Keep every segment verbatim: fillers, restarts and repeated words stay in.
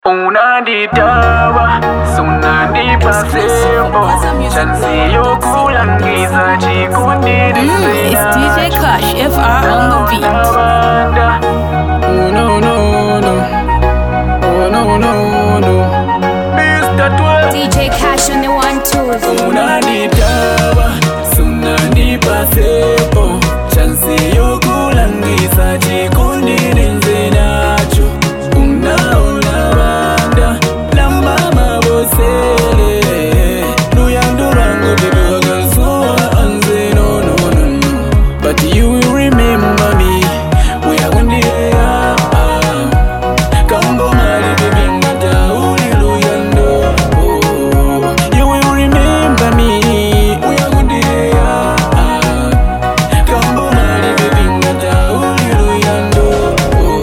Unanditawa, sunandipa sembo chansi yokulangiza chikundiri Mm, it's D J Kush, F R on the beat. Oh no no no, oh no no no, Mister twelve D J Kush on the one two. Unanditawa, sunandipa sembo chansi yokulangiza chikundiri nzenacho. But you will remember me. We are one day. Kambo mali baby ngata uliluyando. You will remember me. We are one day. Kambo mali baby ngata uliluyando.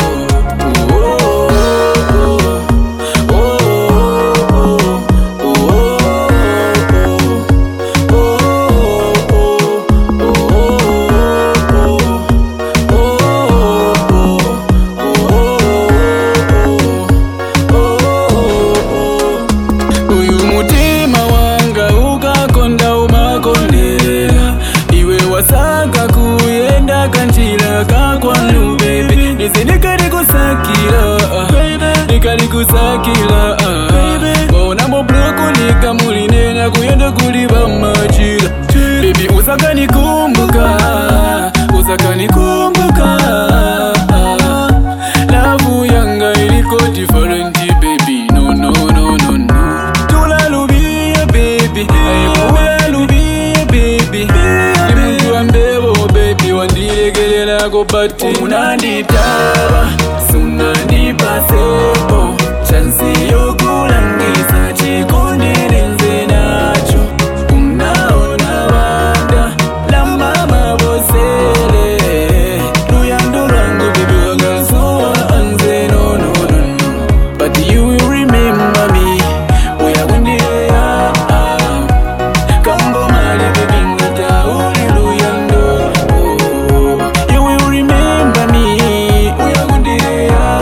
Kusakila Bona mo bloku nika mulinena kuyenda kuliba majira Baby usaka nikumbuka Usaka nikumbuka Lavu yanga iliko different baby No no no no no Tula lubia baby Ayepula lubia baby Limutu ambebo baby Wandilegelela kubati Unanditawa Sunandipa sebo chansi yokulangiza chikundiri nzenacho. Unaona wanda la mama bosele Luyando rangu baby wagasoa anze no no no no. But you will remember me. We are one day. Kambo mali baby ngata uliluyando. You will remember me. We are one day.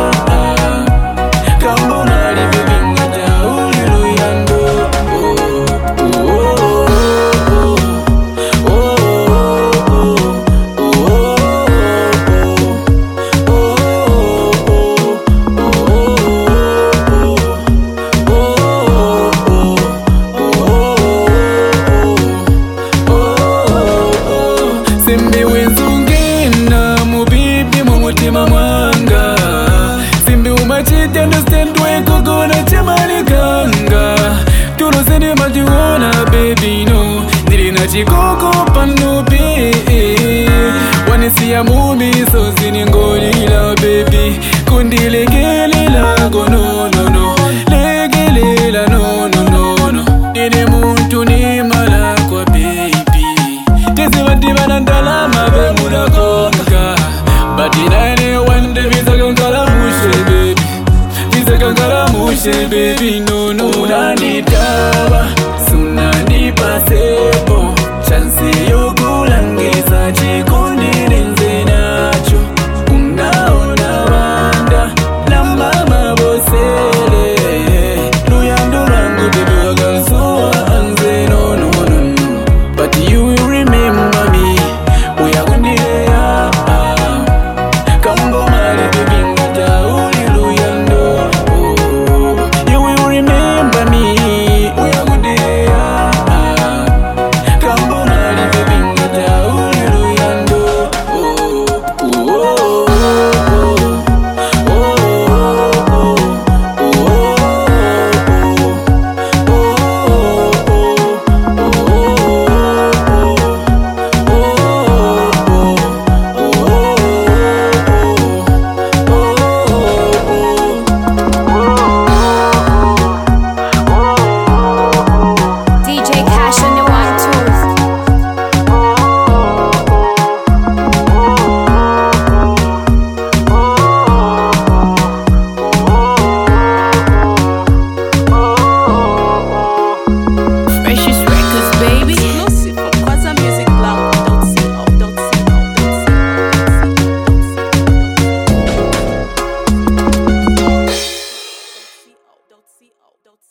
Simbi wenzungina mubibi mumutima mwanga Simbi umachiti understand weko gona chamani kanga Tulo sende majiwona baby no Nilina chikoko panupi Wanisia mumi so siningolila baby Kundilegelela go no no no Legelela no no no no Nine muntu ni mala kwa baby Tezi wati vanandala mabe muda konga But in anyone de visa kankala mushe baby Visa kankala mushe baby no no Unanditawa sunandipa sebo chansi yokulangiza chikundiri nzenacho. Unaona wanda la mama bosele Luyando rangu baby wagasoa anze no no no no. But you will remember me. We are one day. Kambo mali baby ngata uliluyando. You will remember me. We are one day. Kambo mali baby ngata uliluyando.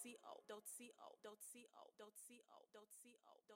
co dot co dot co dot co dot co dot